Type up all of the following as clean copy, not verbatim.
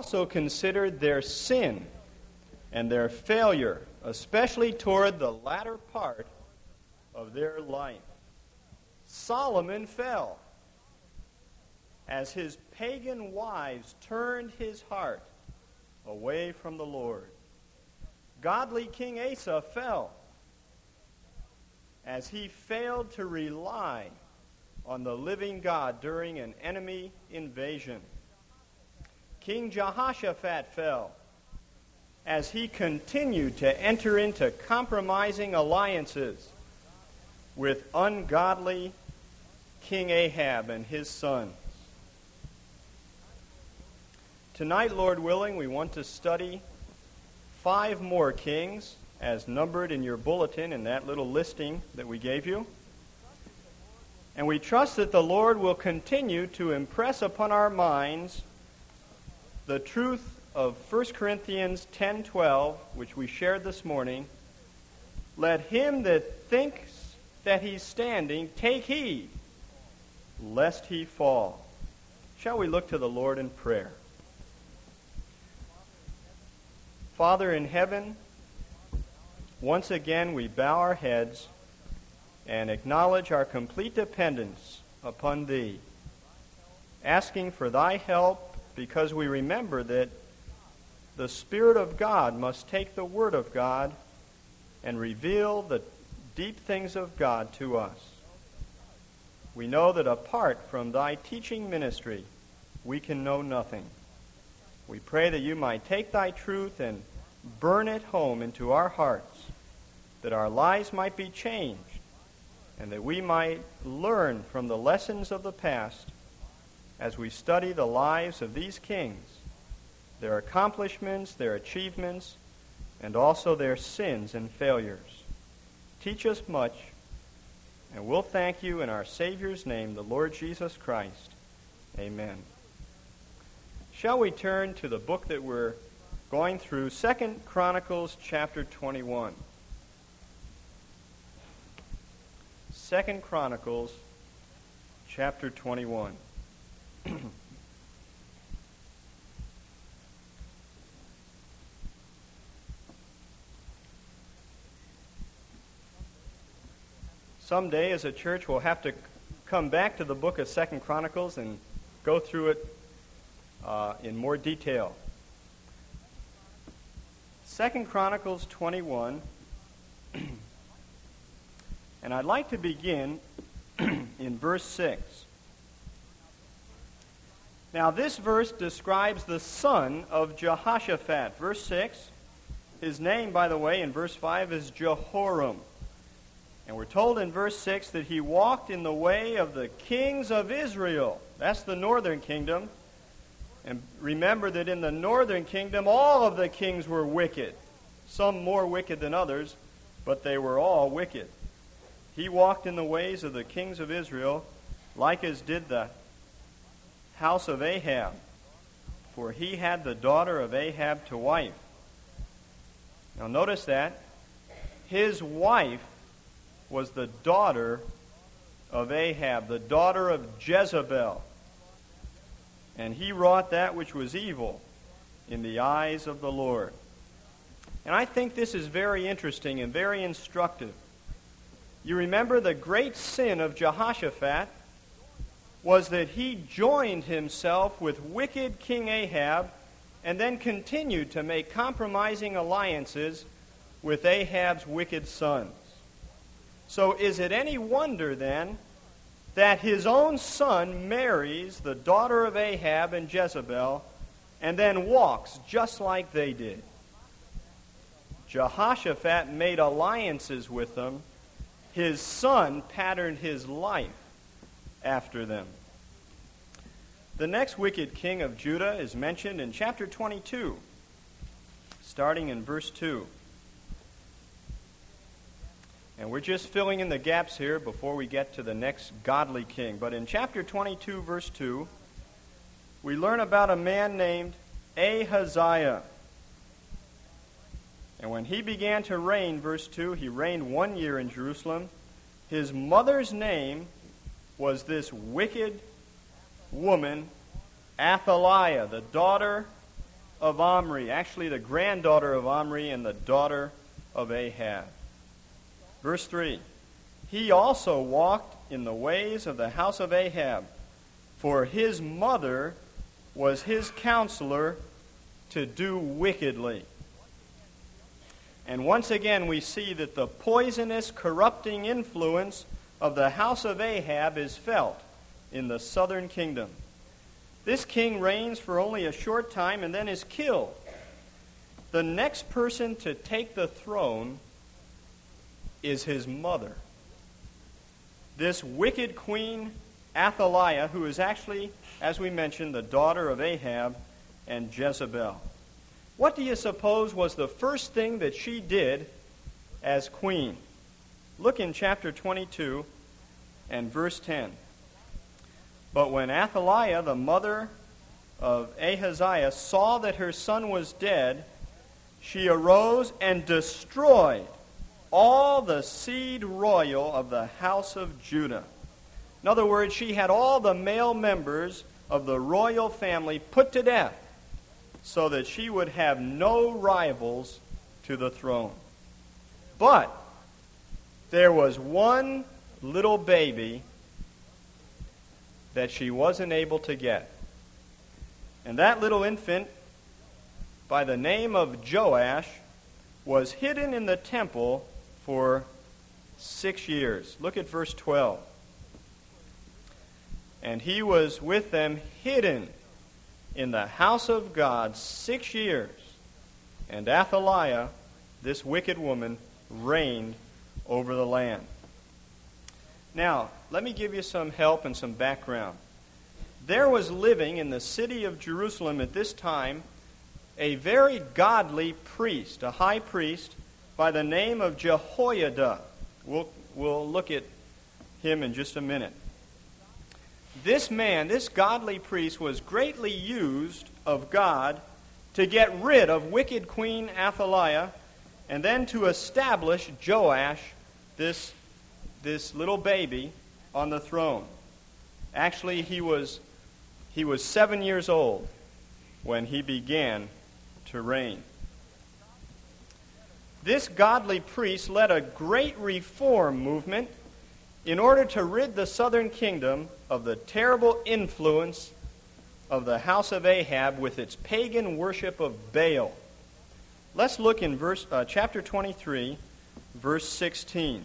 also considered their sin and their failure, especially toward the latter part of their life. Solomon fell as his pagan wives turned his heart away from the Lord. Godly King Asa fell as he failed to rely on the living God during an enemy invasion. King Jehoshaphat fell as he continued to enter into compromising alliances with ungodly King Ahab and his sons. Tonight, Lord willing, we want to study 5 more kings as numbered in your bulletin in that little listing that we gave you. And we trust that the Lord will continue to impress upon our minds the truth of 1 Corinthians 10:12, which we shared this morning. Let him that thinks that he's standing take heed, lest he fall. Shall we look to the Lord in prayer? Father in heaven, once again we bow our heads and acknowledge our complete dependence upon Thee, asking for Thy help because we remember that the Spirit of God must take the Word of God and reveal the deep things of God to us. We know that apart from Thy teaching ministry, we can know nothing. We pray that You might take Thy truth and burn it home into our hearts, that our lives might be changed, and that we might learn from the lessons of the past as we study the lives of these kings, their accomplishments, their achievements, and also their sins and failures. Teach us much, and we'll thank You in our Savior's name, the Lord Jesus Christ. Amen. Shall we turn to the book that we're going through, 2 Chronicles chapter 21. 2 Chronicles chapter 21. Someday as a church we'll have to come back to the book of 2 Chronicles and go through it in more detail. 2 Chronicles 21, and I'd like to begin in verse 6. Now this verse describes the son of Jehoshaphat. Verse 6, his name, by the way, in verse 5 is Jehoram. And we're told in verse 6 that he walked in the way of the kings of Israel. That's the northern kingdom. And remember that in the northern kingdom, all of the kings were wicked. Some more wicked than others, but they were all wicked. He walked in the ways of the kings of Israel, like as did the house of Ahab, for he had the daughter of Ahab to wife. Now notice that. His wife was the daughter of Ahab, the daughter of Jezebel. And he wrought that which was evil in the eyes of the Lord. And I think this is very interesting and very instructive. You remember the great sin of Jehoshaphat was that he joined himself with wicked King Ahab and then continued to make compromising alliances with Ahab's wicked sons. So is it any wonder then that his own son marries the daughter of Ahab and Jezebel and then walks just like they did? Jehoshaphat made alliances with them. His son patterned his life after them. The next wicked king of Judah is mentioned in chapter 22, starting in verse 2. And we're just filling in the gaps here before we get to the next godly king. But in chapter 22, verse 2, we learn about a man named Ahaziah. And when he began to reign, verse 2, he reigned 1 year in Jerusalem. His mother's name was this wicked woman, Athaliah, the daughter of Omri, actually the granddaughter of Omri and the daughter of Ahab. Verse 3, he also walked in the ways of the house of Ahab, for his mother was his counselor to do wickedly. And once again we see that the poisonous, corrupting influence of the house of Ahab is felt in the southern kingdom. This king reigns for only a short time and then is killed. The next person to take the throne is his mother. This wicked queen, Athaliah, who is actually, as we mentioned, the daughter of Ahab and Jezebel. What do you suppose was the first thing that she did as queen? Look in chapter 22 and verse 10. But when Athaliah, the mother of Ahaziah, saw that her son was dead, she arose and destroyed all the seed royal of the house of Judah. In other words, she had all the male members of the royal family put to death so that she would have no rivals to the throne. But there was one little baby that she wasn't able to get. And that little infant, by the name of Joash, was hidden in the temple for 6 years. Look at verse 12. And he was with them hidden in the house of God 6 years. And Athaliah, this wicked woman, reigned over the land. Now, let me give you some help and some background. There was living in the city of Jerusalem at this time a very godly priest, a high priest, by the name of Jehoiada. We'll look at him in just a minute. This man, this godly priest, was greatly used of God to get rid of wicked Queen Athaliah and then to establish Joash, this little baby, on the throne. Actually, he was 7 years old when he began to reign. This godly priest led a great reform movement in order to rid the southern kingdom of the terrible influence of the house of Ahab with its pagan worship of Baal. Let's look in chapter 23, verse 16.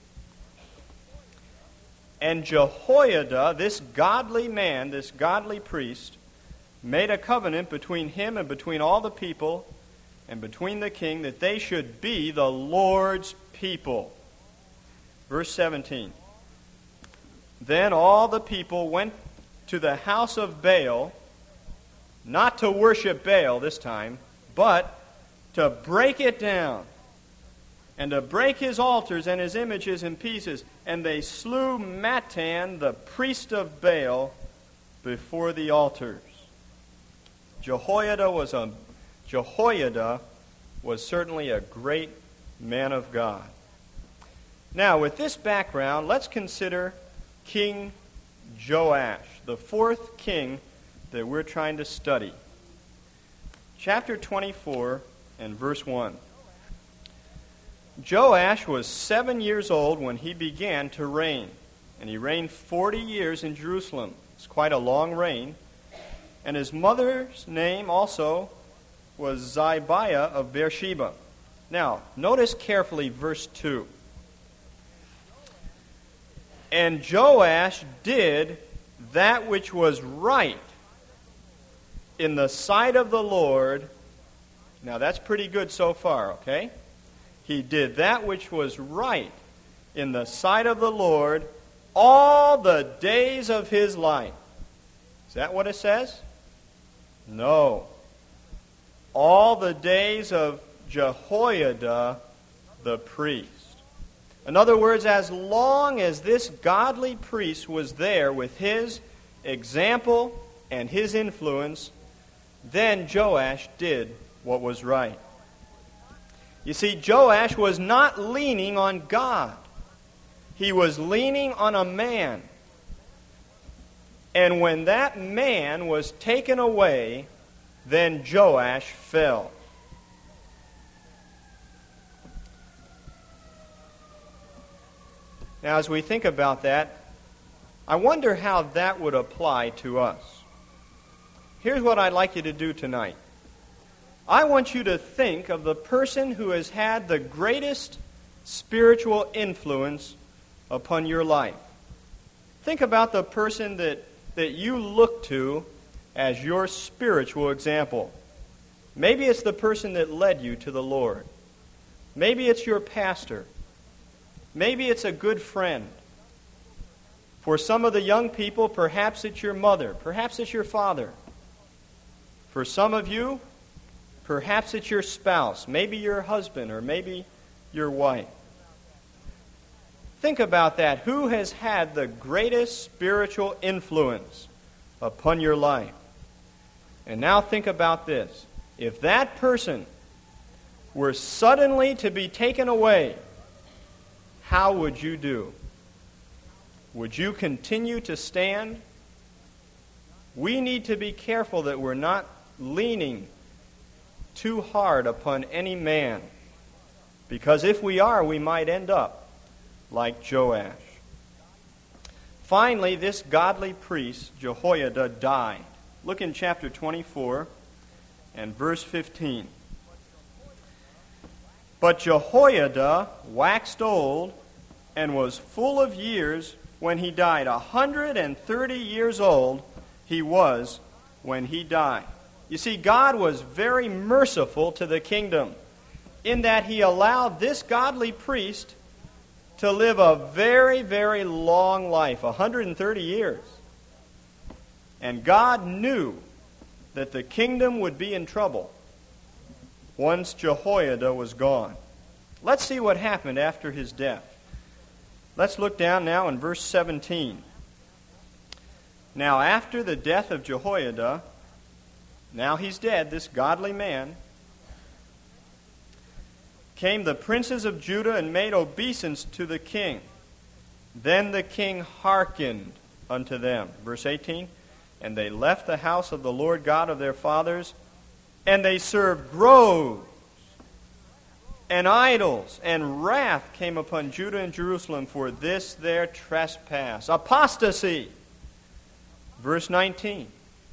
And Jehoiada, this godly man, this godly priest, made a covenant between him and between all the people and between the king that they should be the Lord's people. Verse 17. Then all the people went to the house of Baal, not to worship Baal this time, but to break it down and to break his altars and his images in pieces. And they slew Mattan, the priest of Baal, before the altars. Jehoiada was certainly a great man of God. Now, with this background, let's consider King Joash, the fourth king that we're trying to study. Chapter 24 and verse 1. Joash was 7 years old when he began to reign, and he reigned 40 years in Jerusalem. It's quite a long reign. And his mother's name also was Zibiah of Beersheba. Now, notice carefully verse 2. And Joash did that which was right in the sight of the Lord. Now, that's pretty good so far, okay? He did that which was right in the sight of the Lord all the days of his life. Is that what it says? No. All the days of Jehoiada the priest. In other words, as long as this godly priest was there with his example and his influence, then Joash did what was right. You see, Joash was not leaning on God. He was leaning on a man. And when that man was taken away, Then Joash fell. Now, as we think about that, I wonder how that would apply to us. Here's what I'd like you to do tonight. I want you to think of the person who has had the greatest spiritual influence upon your life. Think about the person that you look to as your spiritual example. Maybe it's the person that led you to the Lord. Maybe it's your pastor. Maybe it's a good friend. For some of the young people, perhaps it's your mother. Perhaps it's your father. For some of you, perhaps it's your spouse. Maybe your husband or maybe your wife. Think about that. Who has had the greatest spiritual influence upon your life? And now think about this. If that person were suddenly to be taken away, how would you do? Would you continue to stand? We need to be careful that we're not leaning too hard upon any man. Because if we are, we might end up like Joash. Finally, this godly priest, Jehoiada, died. Look in chapter 24 and verse 15. But Jehoiada waxed old and was full of years when he died. 130 years old he was when he died. You see, God was very merciful to the kingdom in that he allowed this godly priest to live a very, very long life, 130 years. And God knew that the kingdom would be in trouble once Jehoiada was gone. Let's see what happened after his death. Let's look down now in verse 17. Now after the death of Jehoiada, now he's dead, this godly man, came the princes of Judah and made obeisance to the king. Then the king hearkened unto them. Verse 18. And they left the house of the Lord God of their fathers, and they served groves and idols, and wrath came upon Judah and Jerusalem for this their trespass. Apostasy. Verse 19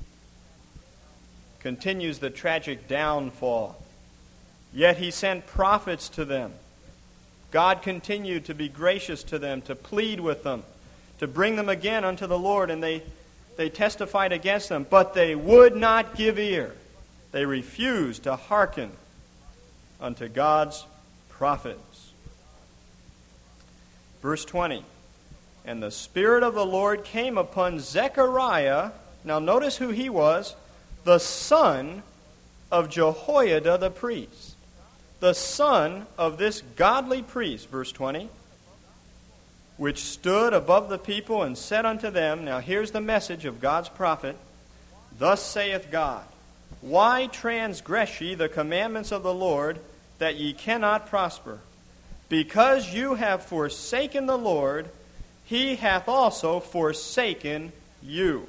continues the tragic downfall. Yet he sent prophets to them. God continued to be gracious to them, to plead with them, to bring them again unto the Lord, and they testified against them, but they would not give ear. They refused to hearken unto God's prophets. Verse 20. And the Spirit of the Lord came upon Zechariah. Now notice who he was. The son of Jehoiada the priest. The son of this godly priest, verse 20, which stood above the people and said unto them, now here's the message of God's prophet, thus saith God, why transgress ye the commandments of the Lord, that ye cannot prosper? Because you have forsaken the Lord, he hath also forsaken you.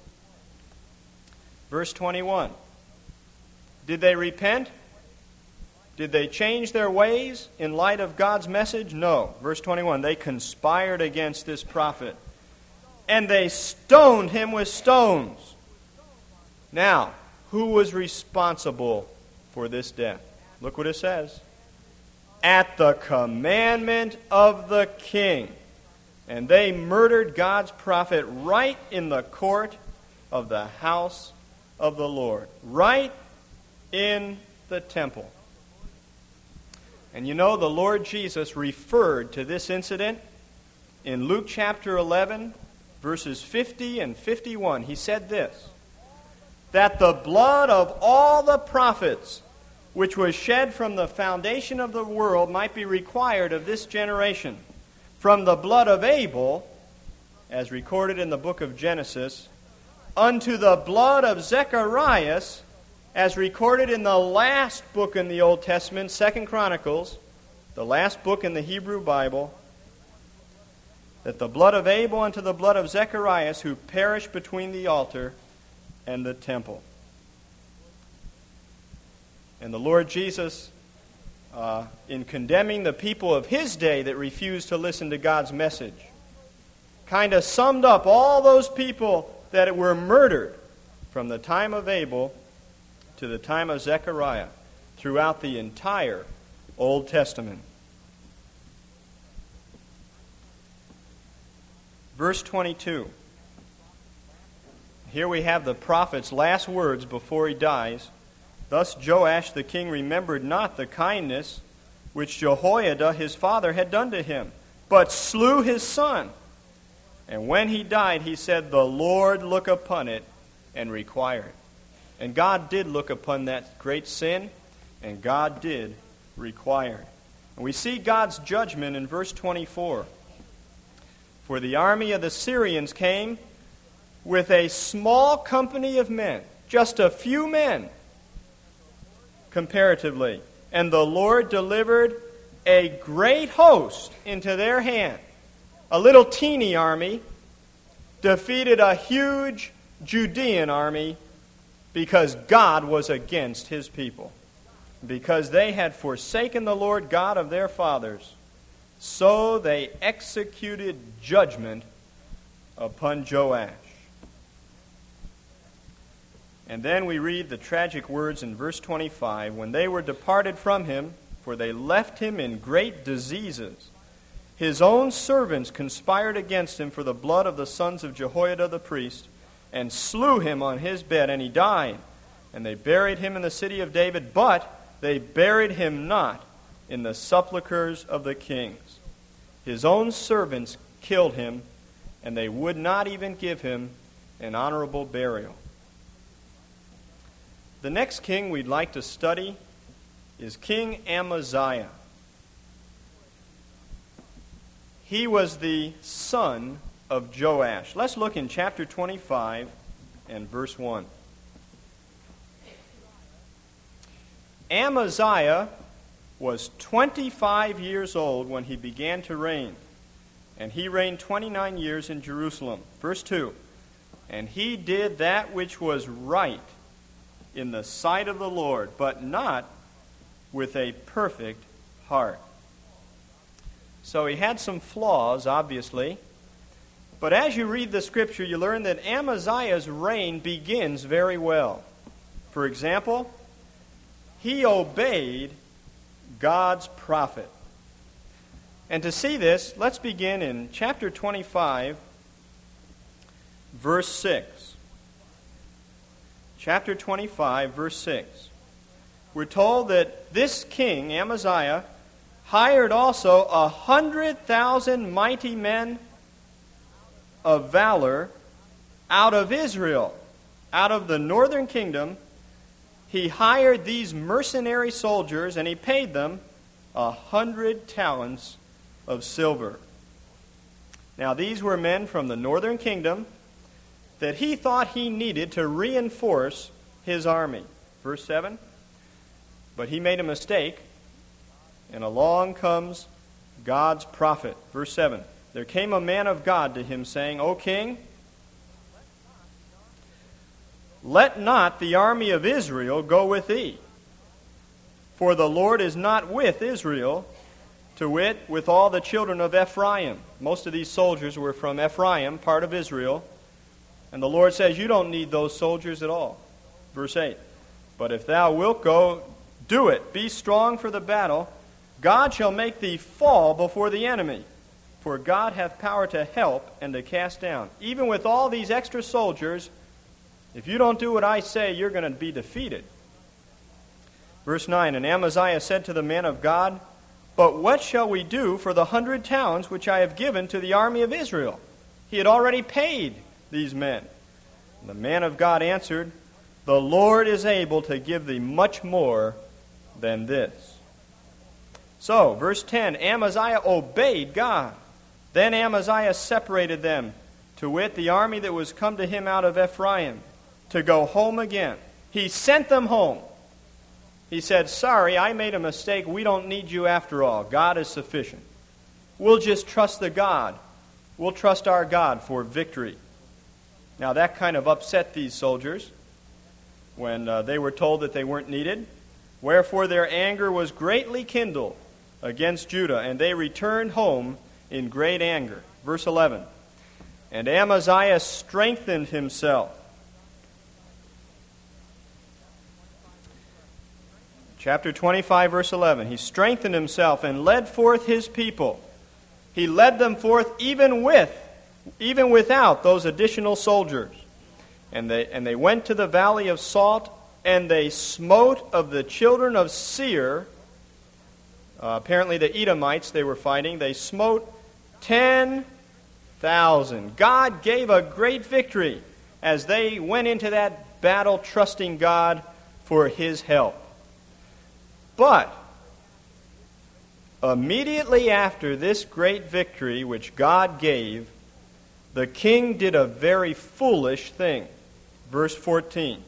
Verse 21. Did they repent? Did they change their ways in light of God's message? No. Verse 21, they conspired against this prophet, and they stoned him with stones. Now, who was responsible for this death? Look what it says. At the commandment of the king. And they murdered God's prophet right in the court of the house of the Lord. Right in the temple. And you know, the Lord Jesus referred to this incident in Luke chapter 11, verses 50 and 51. He said this, that the blood of all the prophets which was shed from the foundation of the world might be required of this generation, from the blood of Abel, as recorded in the book of Genesis, unto the blood of Zacharias, as recorded in the last book in the Old Testament, 2 Chronicles, the last book in the Hebrew Bible, that the blood of Abel unto the blood of Zacharias, who perished between the altar and the temple. And the Lord Jesus, in condemning the people of his day that refused to listen to God's message, kind of summed up all those people that were murdered from the time of Abel to the time of Zechariah throughout the entire Old Testament. Verse 22. Here we have the prophet's last words before he dies. Thus Joash the king remembered not the kindness which Jehoiada his father had done to him, but slew his son. And when he died, he said, "The Lord look upon it and require it." And God did look upon that great sin, and God did require it. And we see God's judgment in verse 24. For the army of the Syrians came with a small company of men, just a few men, comparatively. And the Lord delivered a great host into their hand. A little teeny army defeated a huge Judean army because God was against his people. Because they had forsaken the Lord God of their fathers, so they executed judgment upon Joash. And then we read the tragic words in verse 25. When they were departed from him, for they left him in great diseases, his own servants conspired against him for the blood of the sons of Jehoiada the priest, and slew him on his bed, and he died. And they buried him in the city of David, but they buried him not in the sepulchres of the kings. His own servants killed him, and they would not even give him an honorable burial. The next king we'd like to study is King Amaziah. He was the son of Joash. Let's look in chapter 25 and verse 1. Amaziah was 25 years old when he began to reign, and he reigned 29 years in Jerusalem. Verse 2. And he did that which was right in the sight of the Lord, but not with a perfect heart. So he had some flaws, obviously. But as you read the scripture, you learn that Amaziah's reign begins very well. For example, he obeyed God's prophet. And to see this, let's begin in chapter 25, verse 6. Chapter 25, verse 6. We're told that this king, Amaziah, hired also 100,000 mighty men of valor out of Israel, out of the northern kingdom. He hired these mercenary soldiers, and he paid them 100 talents of silver. Now, these were men from the northern kingdom that he thought he needed to reinforce his army. Verse 7. But he made a mistake, and along comes God's prophet. Verse 7. There came a man of God to him, saying, O king, let not the army of Israel go with thee. For the Lord is not with Israel, to wit, with all the children of Ephraim. Most of these soldiers were from Ephraim, part of Israel. And the Lord says, you don't need those soldiers at all. Verse 8. But if thou wilt go, do it. Be strong for the battle. God shall make thee fall before the enemy. For God hath power to help and to cast down. Even with all these extra soldiers, if you don't do what I say, you're going to be defeated. Verse 9. And Amaziah said to the man of God, but what shall we do for the 100 towns which I have given to the army of Israel? He had already paid these men. And the man of God answered, the Lord is able to give thee much more than this. So, verse 10, Amaziah obeyed God. Then Amaziah separated them, to wit, the army that was come to him out of Ephraim, to go home again. He sent them home. He said, sorry, I made a mistake. We don't need you after all. God is sufficient. We'll just trust the God. We'll trust our God for victory. Now that kind of upset these soldiers when they were told that they weren't needed. Wherefore their anger was greatly kindled against Judah, and they returned home in great anger. Verse 11. And Amaziah strengthened himself. Chapter 25, verse 11. He strengthened himself and led forth his people. He led them forth even without those additional soldiers. And they went to the valley of Salt, and they smote of the children of Seir, apparently the Edomites they were fighting, they smote 10,000. God gave a great victory as they went into that battle trusting God for his help. But immediately after this great victory which God gave, the king did a very foolish thing. Verse 14.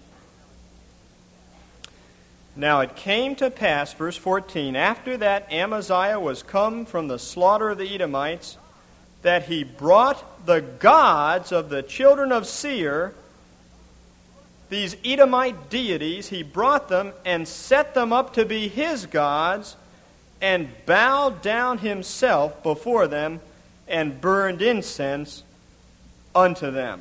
Now it came to pass, verse 14, after that Amaziah was come from the slaughter of the Edomites, that he brought the gods of the children of Seir, these Edomite deities, he brought them and set them up to be his gods, and bowed down himself before them, and burned incense unto them.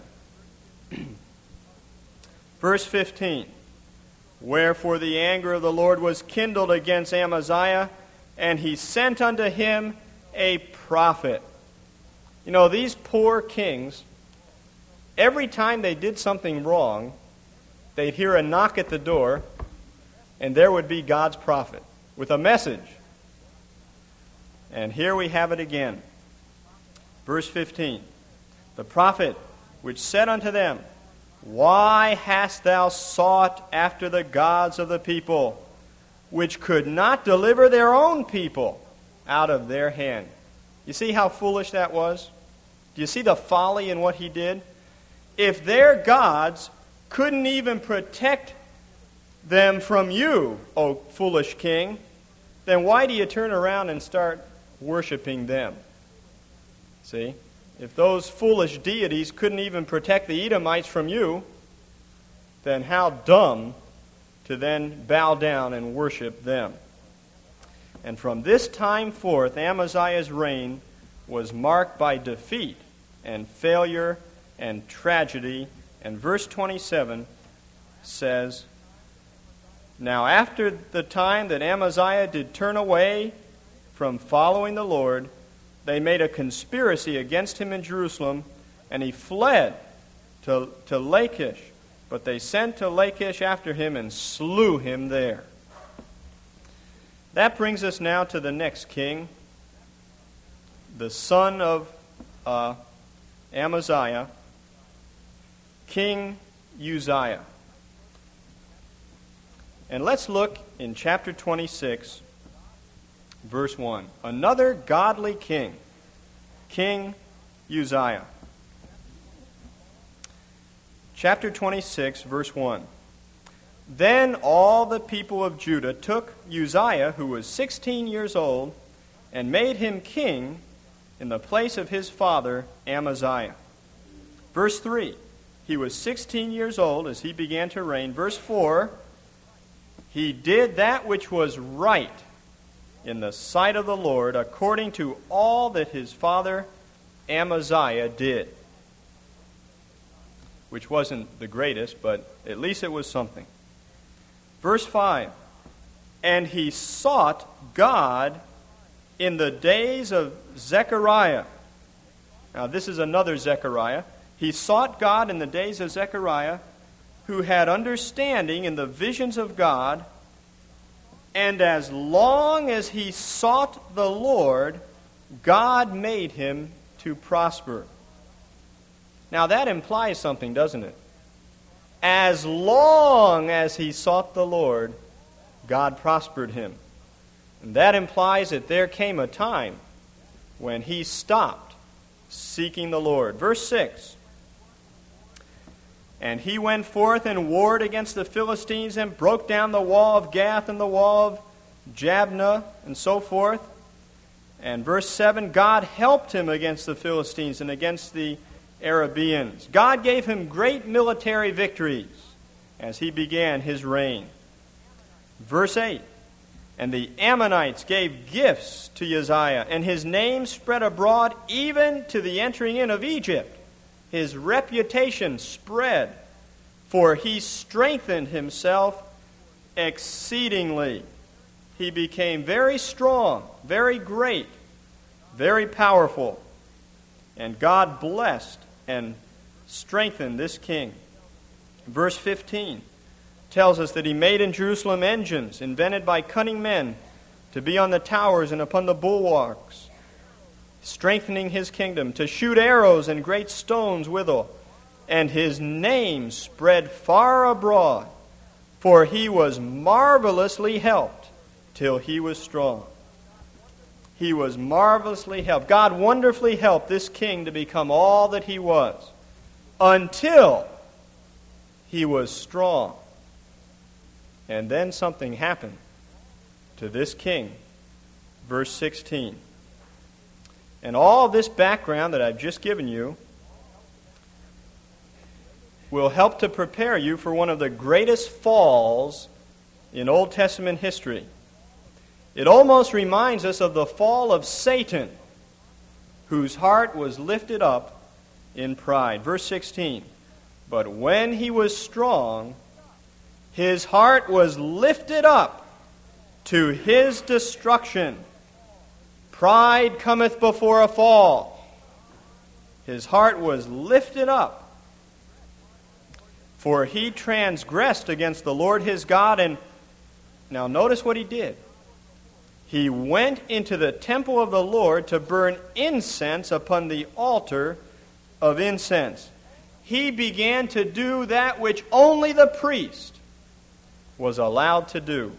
Verse 15. Wherefore the anger of the Lord was kindled against Amaziah, and he sent unto him a prophet. You know, these poor kings, every time they did something wrong, they'd hear a knock at the door, and there would be God's prophet with a message. And here we have it again. Verse 15. The prophet which said unto them, Why hast thou sought after the gods of the people, which could not deliver their own people out of their hand? You see how foolish that was? Do you see the folly in what he did? If their gods couldn't even protect them from you, O foolish king, then why do you turn around and start worshiping them? See? If those foolish deities couldn't even protect the Edomites from you, then how dumb to then bow down and worship them. And from this time forth, Amaziah's reign was marked by defeat and failure and tragedy. And verse 27 says, Now after the time that Amaziah did turn away from following the Lord, they made a conspiracy against him in Jerusalem, and he fled to Lachish. But they sent to Lachish after him and slew him there. That brings us now to the next king, the son of Amaziah, King Uzziah. And let's look in chapter 26, verse 1. Another godly king, King Uzziah. Chapter 26, verse 1. Then all the people of Judah took Uzziah, who was 16 years old, and made him king in the place of his father Amaziah. Verse 3. He was 16 years old as he began to reign. Verse 4. He did that which was right in the sight of the Lord, according to all that his father Amaziah did. Which wasn't the greatest, but at least it was something. Verse 5. And he sought God in the days of Zechariah. Now this is another Zechariah. He sought God in the days of Zechariah, who had understanding in the visions of God, and as long as he sought the Lord, God made him to prosper. Now that implies something, doesn't it? As long as he sought the Lord, God prospered him. And that implies that there came a time when he stopped seeking the Lord. Verse 6. And he went forth and warred against the Philistines and broke down the wall of Gath and the wall of Jabneh and so forth. And verse 7, God helped him against the Philistines and against the Arabians. God gave him great military victories as he began his reign. Verse 8, and the Ammonites gave gifts to Uzziah, and his name spread abroad even to the entering in of Egypt. His reputation spread, for he strengthened himself exceedingly. He became very strong, very great, very powerful. And God blessed and strengthened this king. Verse 15 tells us that he made in Jerusalem engines invented by cunning men to be on the towers and upon the bulwarks, strengthening his kingdom, to shoot arrows and great stones withal. And his name spread far abroad, for he was marvelously helped till he was strong. He was marvelously helped. God wonderfully helped this king to become all that he was until he was strong. And then something happened to this king. Verse 16. And all this background that I've just given you will help to prepare you for one of the greatest falls in Old Testament history. It almost reminds us of the fall of Satan, whose heart was lifted up in pride. Verse 16. But when he was strong, his heart was lifted up to his destruction. Pride cometh before a fall. His heart was lifted up, for he transgressed against the Lord his God. And now notice what he did. He went into the temple of the Lord to burn incense upon the altar of incense. He began to do that which only the priest was allowed to do.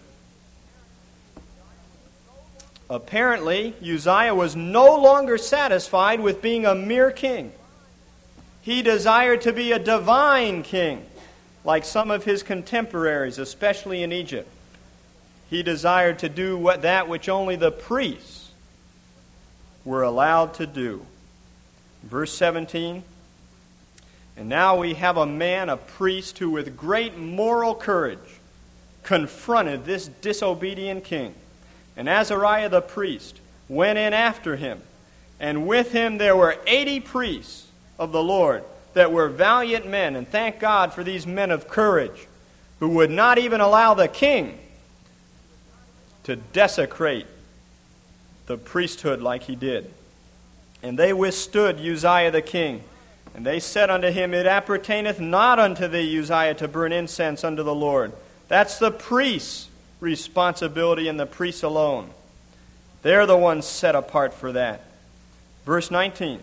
Apparently, Uzziah was no longer satisfied with being a mere king. He desired to be a divine king, like some of his contemporaries, especially in Egypt. He desired to do that which only the priests were allowed to do. Verse 17, and now we have a man, a priest, who with great moral courage confronted this disobedient king. And Azariah the priest went in after him, and with him there were 80 priests of the Lord that were valiant men. And thank God for these men of courage who would not even allow the king to desecrate the priesthood like he did. And they withstood Uzziah the king. And they said unto him, It appertaineth not unto thee, Uzziah, to burn incense unto the Lord. That's the priest's responsibility, and the priests alone. They're the ones set apart for that. Verse 19.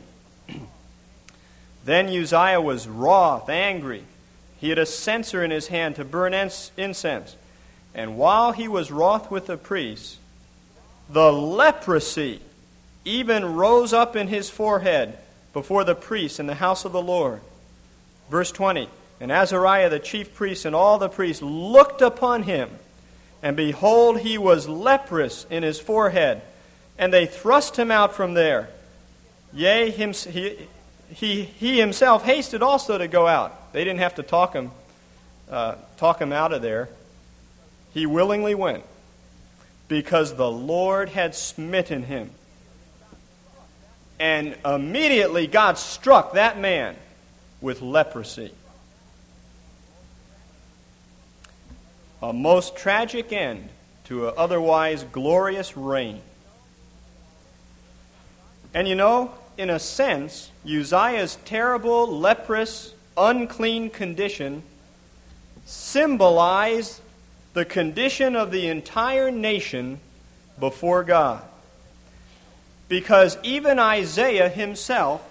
Then Uzziah was wroth, angry. He had a censer in his hand to burn incense. And while he was wroth with the priests, the leprosy even rose up in his forehead before the priests in the house of the Lord. Verse 20. And Azariah the chief priest and all the priests looked upon him, and behold, he was leprous in his forehead. And they thrust him out from there. Yea, he himself hasted also to go out. They didn't have to talk him out of there. He willingly went, because the Lord had smitten him. And immediately God struck that man with leprosy. A most tragic end to an otherwise glorious reign. And you know, in a sense, Uzziah's terrible, leprous, unclean condition symbolized the condition of the entire nation before God. Because even Isaiah himself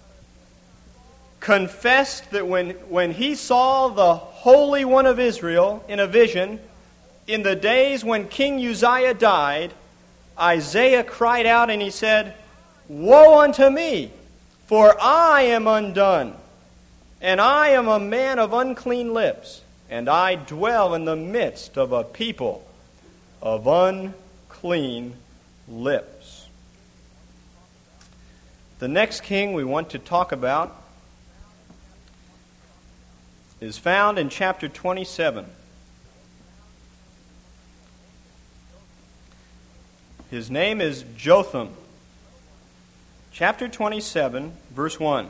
confessed that when he saw the Holy One of Israel in a vision, in the days when King Uzziah died, Isaiah cried out and he said, Woe unto me, for I am undone, and I am a man of unclean lips, and I dwell in the midst of a people of unclean lips. The next king we want to talk about is found in chapter 27. His name is Jotham. Chapter 27, verse 1.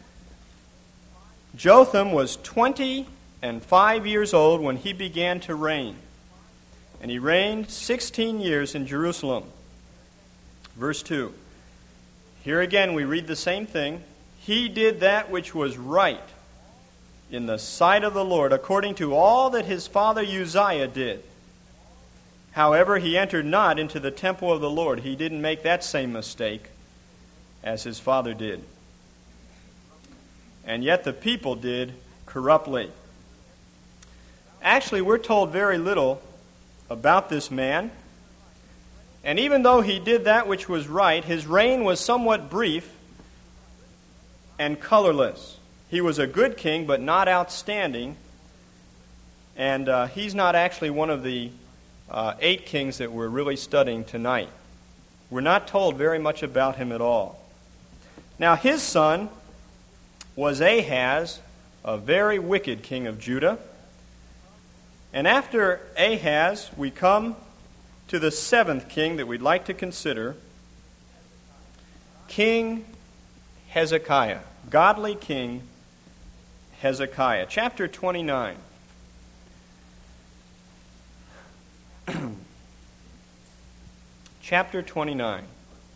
Jotham was 25 years old when he began to reign, and he reigned 16 years in Jerusalem. Verse 2. Here again we read the same thing. He did that which was right in the sight of the Lord, according to all that his father Uzziah did. However, he entered not into the temple of the Lord. He didn't make that same mistake as his father did. And yet the people did corruptly. Actually, we're told very little about this man. And even though he did that which was right, his reign was somewhat brief and colorless. He was a good king, but not outstanding. And he's not actually one of the 8 kings that we're really studying tonight. We're not told very much about him at all. Now, his son was Ahaz, a very wicked king of Judah. And after Ahaz, we come to the 7th king that we'd like to consider, King Hezekiah, godly King Hezekiah. Chapter 29. Chapter 29.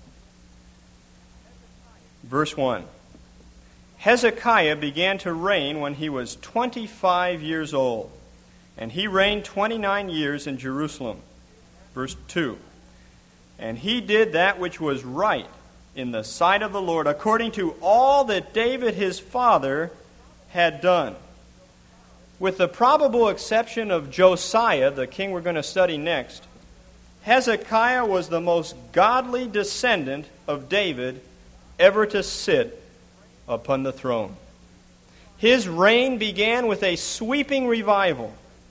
Verse 1. Hezekiah began to reign when he was 25 years old, and he reigned 29 years in Jerusalem. Verse 2. And he did that which was right in the sight of the Lord, according to all that David his father had done. With the probable exception of Josiah, the king we're going to study next, Hezekiah was the most godly descendant of David ever to sit upon the throne. His reign began with a sweeping revival.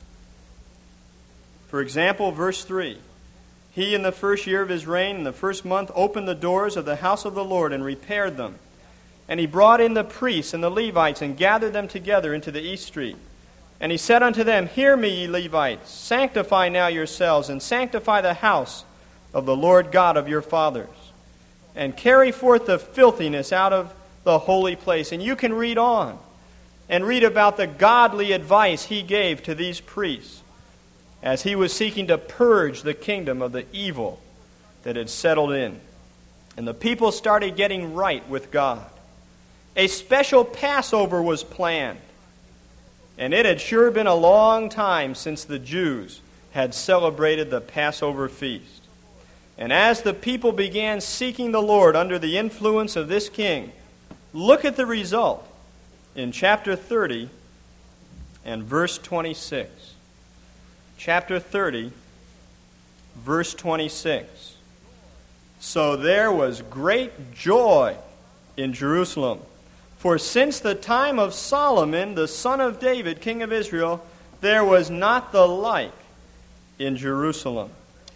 For example, verse 3. He, in the first year of his reign, in the first month, opened the doors of the house of the Lord and repaired them. And he brought in the priests and the Levites and gathered them together into the east street. And he said unto them, Hear me, ye Levites, sanctify now yourselves, and sanctify the house of the Lord God of your fathers, and carry forth the filthiness out of the holy place. And you can read on and read about the godly advice he gave to these priests as he was seeking to purge the kingdom of the evil that had settled in. And the people started getting right with God. A special Passover was planned. And it had sure been a long time since the Jews had celebrated the Passover feast. And as the people began seeking the Lord under the influence of this king, look at the result in chapter 30 and verse 26. Chapter 30, verse 26. So there was great joy in Jerusalem. For since the time of Solomon, the son of David, king of Israel, there was not the like in Jerusalem.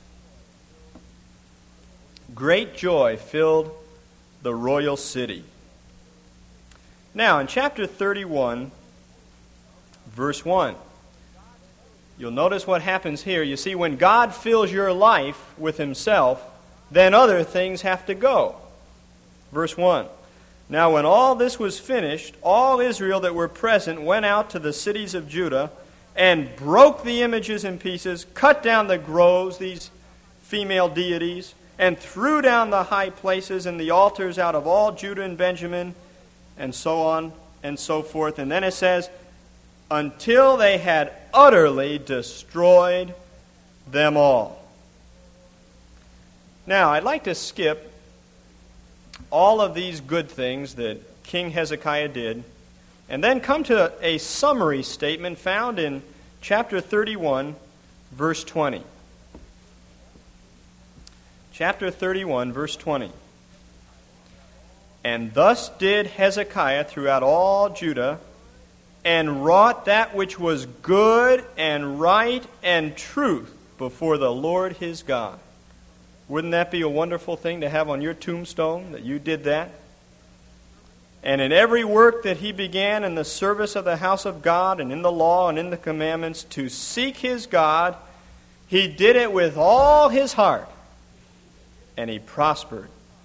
Great joy filled the royal city. Now, in chapter 31, verse 1, you'll notice what happens here. You see, when God fills your life with himself, then other things have to go. Verse 1. Now when all this was finished, all Israel that were present went out to the cities of Judah and broke the images in pieces, cut down the groves, these female deities, and threw down the high places and the altars out of all Judah and Benjamin, and so on and so forth. And then it says, until they had utterly destroyed them all. Now, I'd like to skip all of these good things that King Hezekiah did, and then come to a summary statement found in chapter 31, verse 20. Chapter 31, verse 20. And thus did Hezekiah throughout all Judah, and wrought that which was good and right and truth before the Lord his God. Wouldn't that be a wonderful thing to have on your tombstone, that you did that? And in every work that he began in the service of the house of God and in the law and in the commandments to seek his God, he did it with all his heart and he prospered.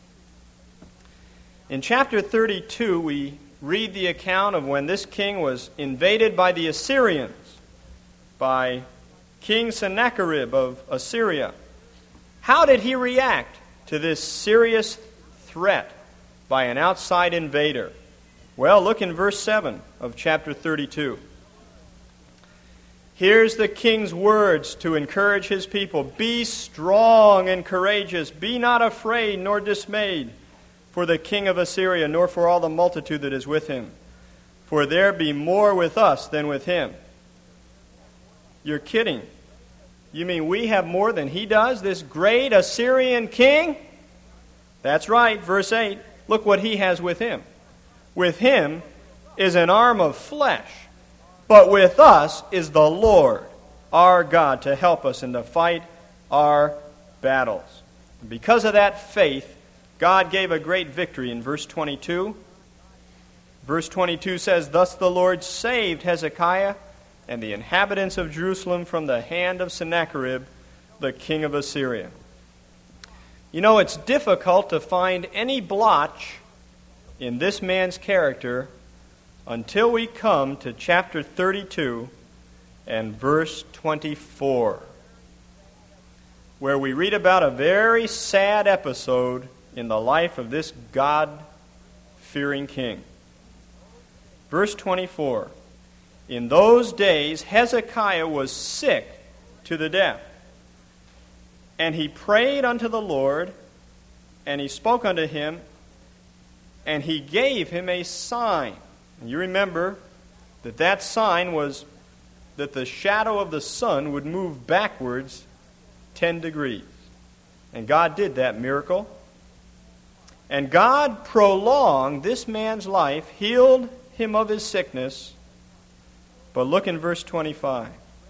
In chapter 32, we read the account of when this king was invaded by the Assyrians, by King Sennacherib of Assyria. How did he react to this serious threat by an outside invader? Well, look in verse 7 of chapter 32. Here's the king's words to encourage his people. Be strong and courageous. Be not afraid nor dismayed for the king of Assyria, nor for all the multitude that is with him. For there be more with us than with him. You're kidding. You mean we have more than he does, this great Assyrian king? That's right, verse 8. Look what he has with him. With him is an arm of flesh, but with us is the Lord, our God, to help us and to fight our battles. And because of that faith, God gave a great victory in verse 22. Verse 22 says, Thus the Lord saved Hezekiah and the inhabitants of Jerusalem from the hand of Sennacherib, the king of Assyria. You know, it's difficult to find any blotch in this man's character until we come to chapter 32 and verse 24, where we read about a very sad episode in the life of this God-fearing king. Verse 24, In those days Hezekiah was sick to the death, and he prayed unto the Lord, and he spoke unto him, and he gave him a sign. And you remember that sign was that the shadow of the sun would move backwards 10 degrees. And God did that miracle. And God prolonged this man's life, healed him of his sickness. But look in verse 25.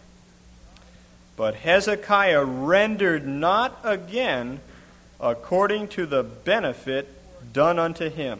But Hezekiah rendered not again according to the benefit done unto him,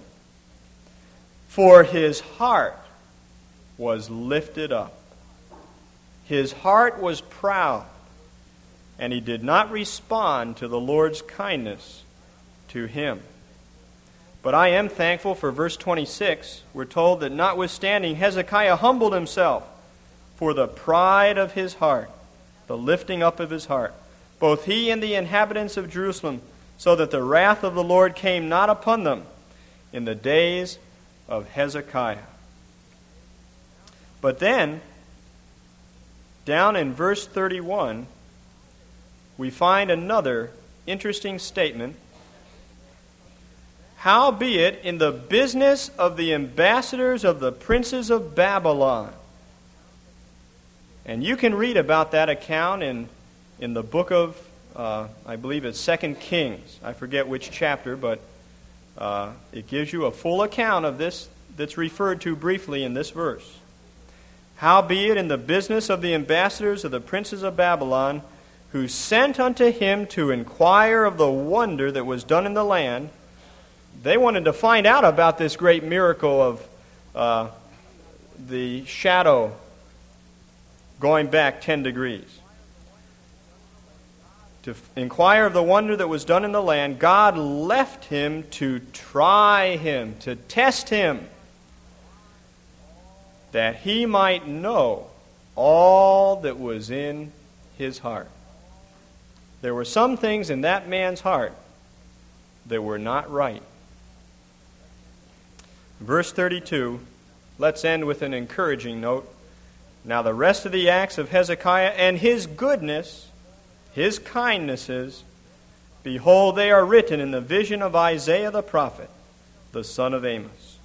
for his heart was lifted up. His heart was proud, and he did not respond to the Lord's kindness to him. But I am thankful for verse 26. We're told that notwithstanding, Hezekiah humbled himself for the pride of his heart, the lifting up of his heart, both he and the inhabitants of Jerusalem, so that the wrath of the Lord came not upon them in the days of Hezekiah. But then, down in verse 31, we find another interesting statement. Howbeit, in the business of the ambassadors of the princes of Babylon. And you can read about that account in the book of, I believe it's 2 Kings. I forget which chapter, but it gives you a full account of this that's referred to briefly in this verse. Howbeit, in the business of the ambassadors of the princes of Babylon, who sent unto him to inquire of the wonder that was done in the land. They wanted to find out about this great miracle of the shadow going back 10 degrees. To inquire of the wonder that was done in the land, God left him to try him, to test him, that he might know all that was in his heart. There were some things in that man's heart that were not right. Verse 32, let's end with an encouraging note. Now the rest of the acts of Hezekiah and his goodness, his kindnesses, behold, they are written in the vision of Isaiah the prophet, the son of Amos.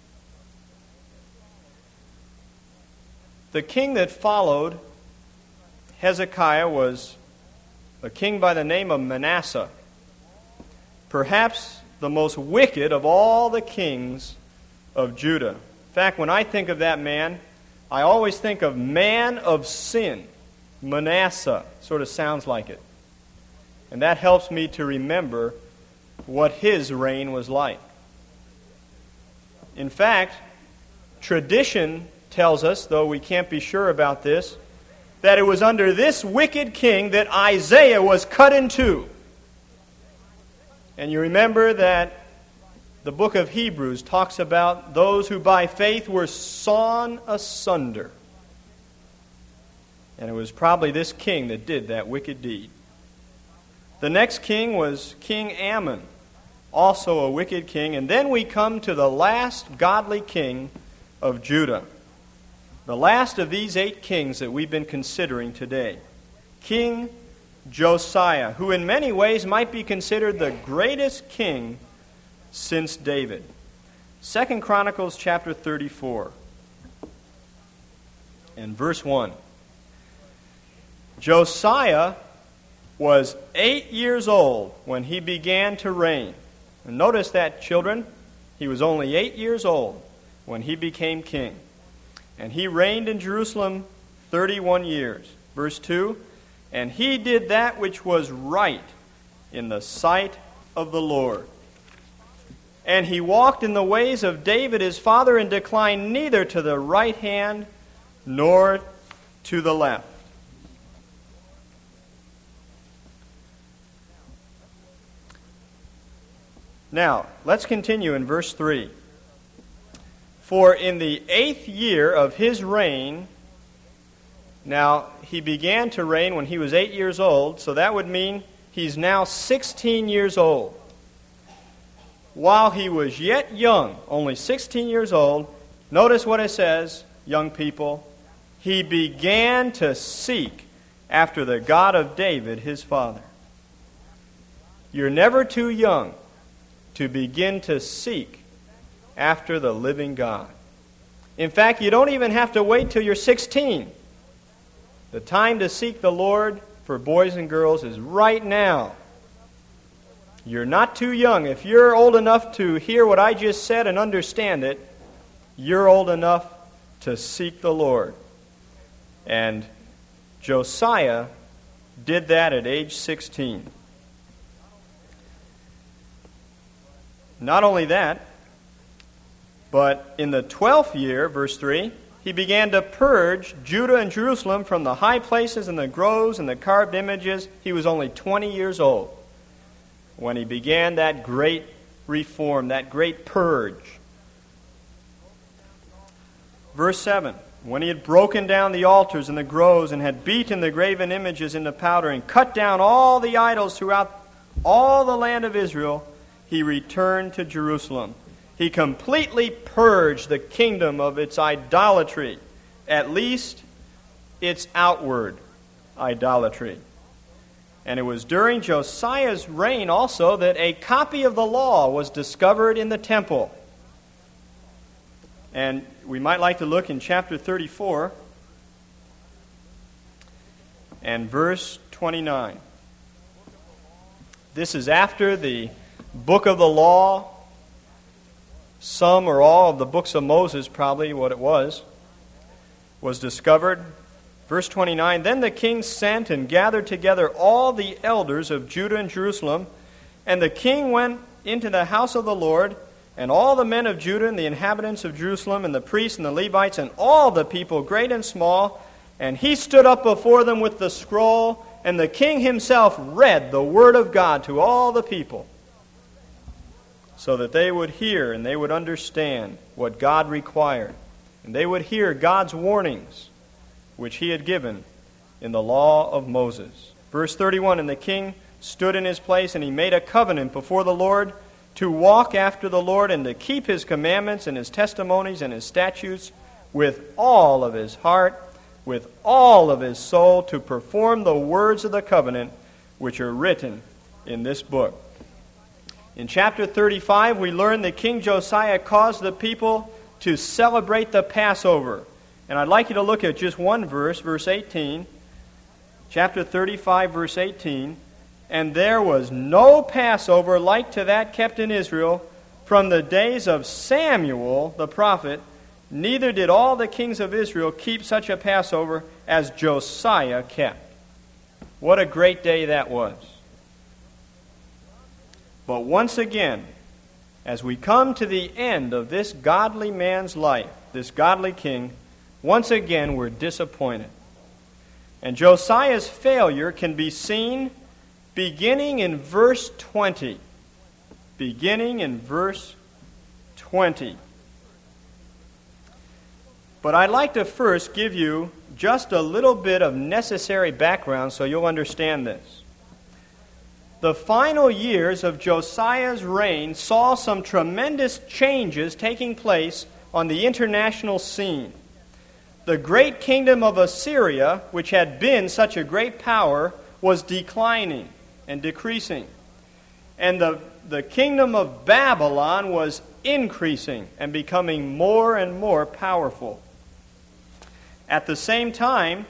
The king that followed Hezekiah was a king by the name of Manasseh, perhaps the most wicked of all the kings of Judah. In fact, when I think of that man, I always think of man of sin. Manasseh sort of sounds like it. And that helps me to remember what his reign was like. In fact, tradition tells us, though we can't be sure about this, that it was under this wicked king that Isaiah was cut in two. And you remember that the book of Hebrews talks about those who by faith were sawn asunder. And it was probably this king that did that wicked deed. The next king was King Ammon, also a wicked king. And then we come to the last godly king of Judah. The last of these 8 kings that we've been considering today. King Josiah, who in many ways might be considered the greatest king since David. 2 Chronicles chapter 34 and verse 1. Josiah was 8 years old when he began to reign. And notice that, children. He was only 8 years old when he became king. And he reigned in Jerusalem 31 years. Verse 2, and he did that which was right in the sight of the Lord. And he walked in the ways of David his father, and declined neither to the right hand nor to the left. Now, let's continue in verse 3. For in the 8th year of his reign, now he began to reign when he was 8 years old, so that would mean he's now 16 years old. While he was yet young, only 16 years old, notice what it says, young people, he began to seek after the God of David, his father. You're never too young to begin to seek after the living God. In fact, you don't even have to wait till you're 16. The time to seek the Lord for boys and girls is right now. You're not too young. If you're old enough to hear what I just said and understand it, you're old enough to seek the Lord. And Josiah did that at age 16. Not only that, but in the 12th year, verse 3, he began to purge Judah and Jerusalem from the high places and the groves and the carved images. He was only 20 years old when he began that great reform, that great purge. Verse 7, when he had broken down the altars and the groves and had beaten the graven images into powder and cut down all the idols throughout all the land of Israel, he returned to Jerusalem. He completely purged the kingdom of its idolatry, at least its outward idolatry. And it was during Josiah's reign also that a copy of the law was discovered in the temple. And we might like to look in chapter 34 and verse 29. This is after the book of the law, some or all of the books of Moses, probably what it was discovered. Verse 29, then the king sent and gathered together all the elders of Judah and Jerusalem, and the king went into the house of the Lord, and all the men of Judah and the inhabitants of Jerusalem and the priests and the Levites and all the people, great and small, and he stood up before them with the scroll, and the king himself read the word of God to all the people, so that they would hear and they would understand what God required, and they would hear God's warnings, which he had given in the law of Moses. Verse 31, and the king stood in his place, and he made a covenant before the Lord to walk after the Lord and to keep his commandments and his testimonies and his statutes with all of his heart, with all of his soul, to perform the words of the covenant which are written in this book. In chapter 35, we learn that King Josiah caused the people to celebrate the Passover. And I'd like you to look at just one verse, verse 18. Chapter 35, verse 18. And there was no Passover like to that kept in Israel from the days of Samuel the prophet, neither did all the kings of Israel keep such a Passover as Josiah kept. What a great day that was. But once again, as we come to the end of this godly man's life, this godly king, once again we're disappointed. And Josiah's failure can be seen beginning in verse 20. beginning in verse 20. But I'd like to first give you just a little bit of necessary background so you'll understand this. The final years of Josiah's reign saw some tremendous changes taking place on the international scene. The great kingdom of Assyria, which had been such a great power, was declining and decreasing. And the kingdom of Babylon was increasing and becoming more and more powerful. At the same time,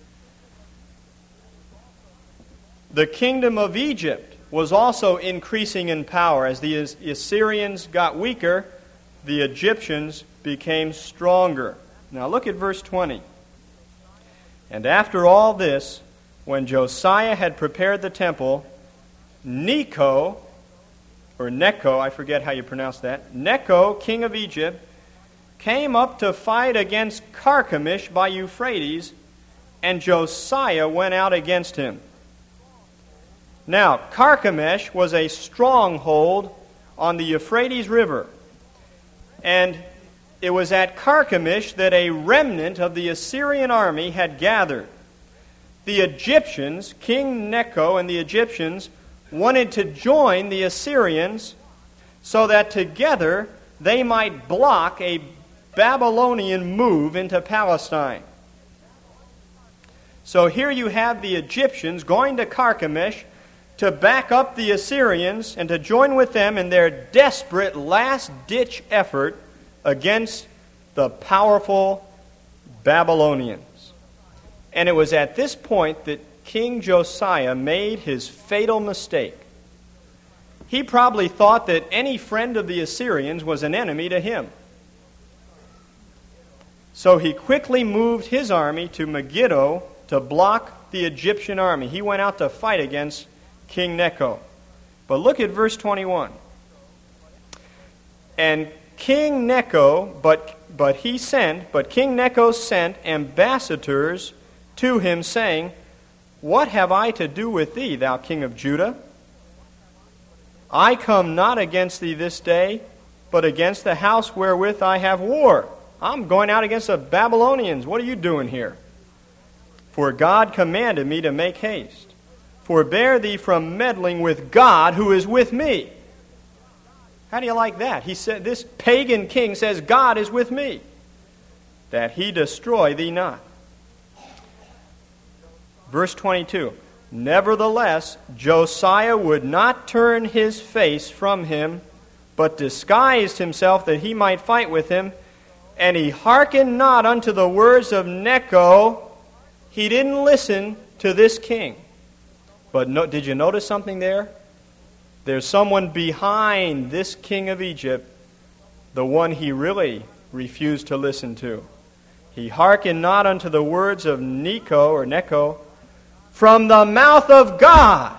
the kingdom of Egypt was also increasing in power. As the Assyrians got weaker, the Egyptians became stronger. Now look at verse 20. And after all this, when Josiah had prepared the temple, Necho, I forget how you pronounce that, Necho, king of Egypt, came up to fight against Carchemish by Euphrates, and Josiah went out against him. Now, Carchemish was a stronghold on the Euphrates River, and it was at Carchemish that a remnant of the Assyrian army had gathered. The Egyptians, King Necho and the Egyptians, wanted to join the Assyrians so that together they might block a Babylonian move into Palestine. So here you have the Egyptians going to Carchemish to back up the Assyrians and to join with them in their desperate last-ditch effort against the powerful Babylonians. And it was at this point that King Josiah made his fatal mistake. He probably thought that any friend of the Assyrians was an enemy to him. So he quickly moved his army to Megiddo to block the Egyptian army. He went out to fight against King Necho. But look at verse 21. And King Necho, but King Necho sent ambassadors to him, saying, What have I to do with thee, thou king of Judah? I come not against thee this day, but against the house wherewith I have war. I'm going out against the Babylonians. What are you doing here? For God commanded me to make haste. Forbear thee from meddling with God who is with me. How do you like that? He said, this pagan king says, God is with me, that he destroy thee not. Verse 22. Nevertheless, Josiah would not turn his face from him, but disguised himself that he might fight with him. And he hearkened not unto the words of Necho. He didn't listen to this king. But did you notice something there? There's someone behind this king of Egypt, the one he really refused to listen to. He hearkened not unto the words of Necho, from the mouth of God.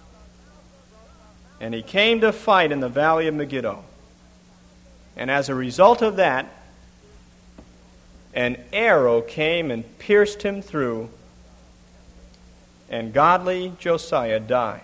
And he came to fight in the valley of Megiddo. And as a result of that, an arrow came and pierced him through, and godly Josiah died.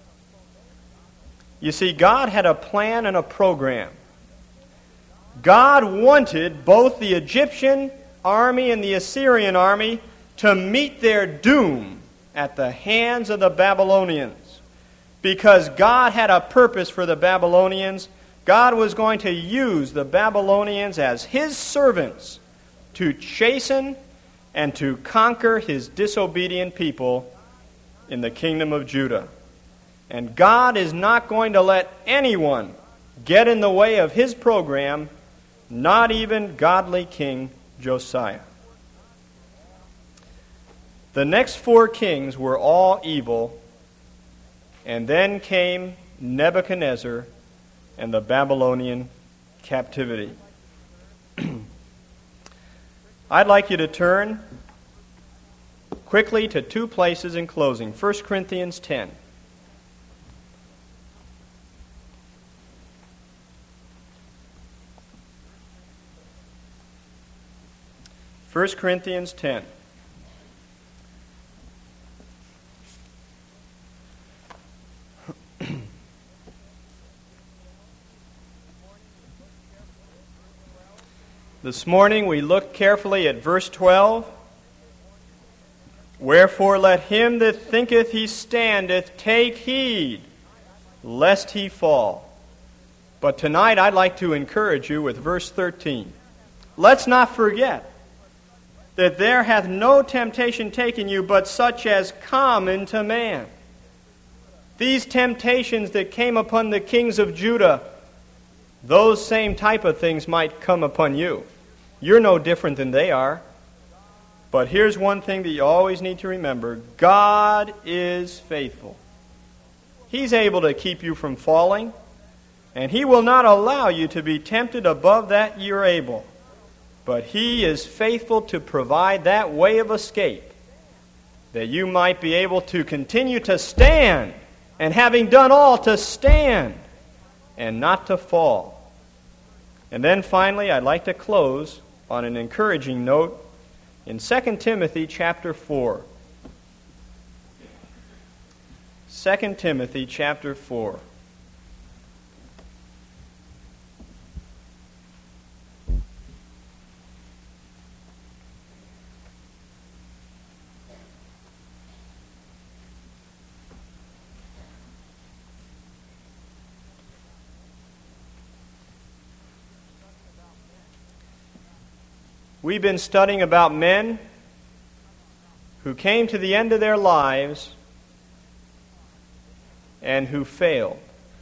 You see, God had a plan and a program. God wanted both the Egyptian army and the Assyrian army to meet their doom at the hands of the Babylonians. Because God had a purpose for the Babylonians, God was going to use the Babylonians as His servants to chasten and to conquer His disobedient people in the kingdom of Judah. And God is not going to let anyone get in the way of His program, not even godly King Josiah. The next 4 kings were all evil, and then came Nebuchadnezzar and the Babylonian captivity. I'd like you to turn quickly to 2 places in closing. 1 Corinthians 10. 1 Corinthians 10. This morning we look carefully at verse 12. Wherefore let him that thinketh he standeth take heed, lest he fall. But tonight I'd like to encourage you with verse 13. Let's not forget that there hath no temptation taken you but such as common to man. These temptations that came upon the kings of Judah, those same type of things might come upon you. You're no different than they are. But here's one thing that you always need to remember. God is faithful. He's able to keep you from falling, and He will not allow you to be tempted above that you're able. But He is faithful to provide that way of escape, that you might be able to continue to stand, and having done all, to stand and not to fall. And then finally, I'd like to close on an encouraging note in 2 Timothy chapter 4. 2 Timothy chapter 4. We've been studying about men who came to the end of their lives and who failed.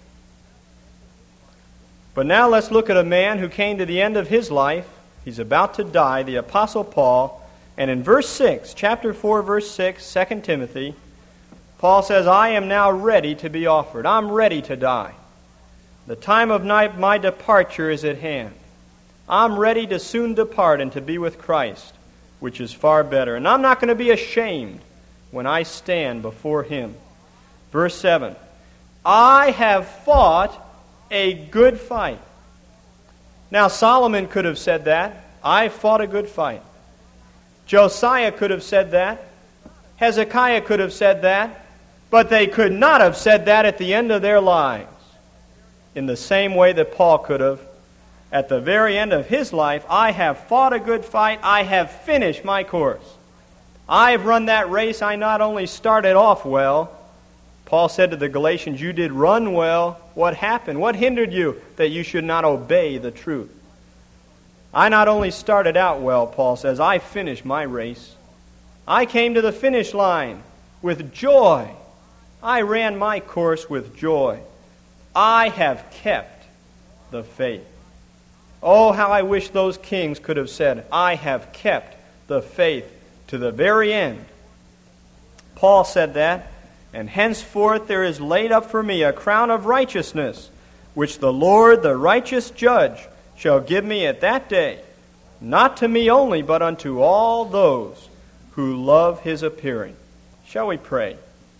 But now let's look at a man who came to the end of his life. He's about to die, the Apostle Paul. And in verse 6, chapter 4, verse 6, 2 Timothy, Paul says, I am now ready to be offered. I'm ready to die. The time of my departure is at hand. I'm ready to soon depart and to be with Christ, which is far better. And I'm not going to be ashamed when I stand before Him. Verse 7, I have fought a good fight. Now Solomon could have said that. I fought a good fight. Josiah could have said that. Hezekiah could have said that. But they could not have said that at the end of their lives, in the same way that Paul could have. At the very end of his life, I have fought a good fight. I have finished my course. I've run that race. I not only started off well. Paul said to the Galatians, you did run well. What happened? What hindered you that you should not obey the truth? I not only started out well, Paul says, I finished my race. I came to the finish line with joy. I ran my course with joy. I have kept the faith. Oh, how I wish those kings could have said, I have kept the faith to the very end. Paul said that, and henceforth there is laid up for me a crown of righteousness, which the Lord, the righteous judge, shall give me at that day, not to me only, but unto all those who love His appearing. Shall we pray?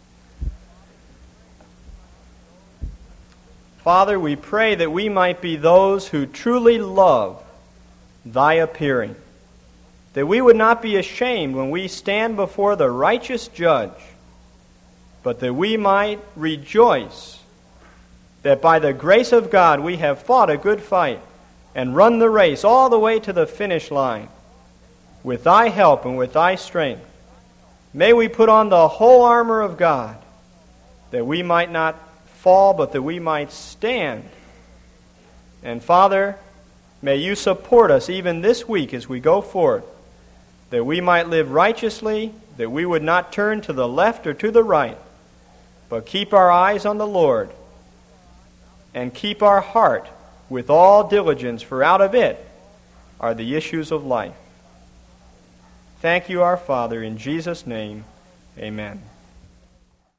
Father, we pray that we might be those who truly love Thy appearing, that we would not be ashamed when we stand before the righteous judge, but that we might rejoice that by the grace of God we have fought a good fight and run the race all the way to the finish line with Thy help and with Thy strength. May we put on the whole armor of God, that we might not fall, but that we might stand. And Father, may You support us even this week as we go forth, that we might live righteously, that we would not turn to the left or to the right, but keep our eyes on the Lord, and keep our heart with all diligence, for out of it are the issues of life. Thank You, our Father, in Jesus' name, amen.